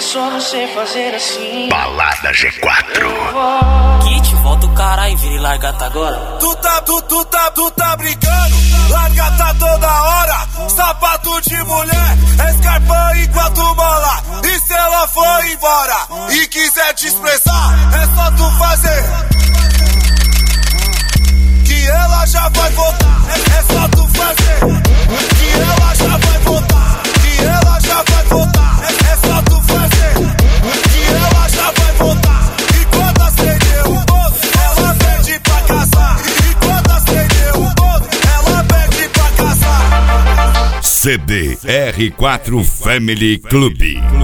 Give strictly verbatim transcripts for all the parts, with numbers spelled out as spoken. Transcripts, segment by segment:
só você fazer assim. Balada G quatro. Kit, volta o caralho, vira e largata agora. Tu tá, tu, tu tá, tu tá brincando. Largata toda hora. Sapato de mulher, escarpão enquanto mola. E se ela for embora e quiser te expressar, é só tu fazer que ela já vai voltar. É, é só tu fazer que ela já vai voltar. Que ela já vai voltar. É, é só tu fazer que ela já vai voltar. E quando acender o bolo, ela pede pra casar. E quando acender o bolo, ela pede pra casar. C D R quatro Family Club.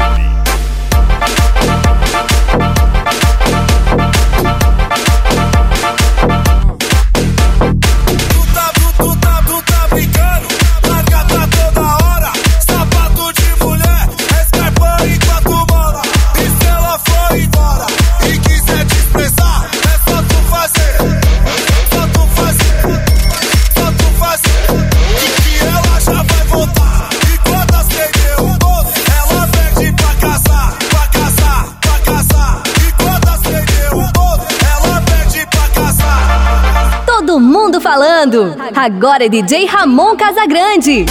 Todo mundo falando. Agora é D J Ramon Casagrande.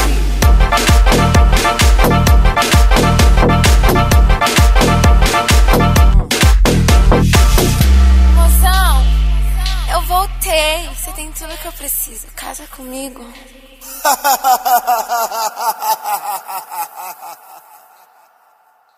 Mozão, eu voltei. Você tem tudo que eu preciso. Casa comigo.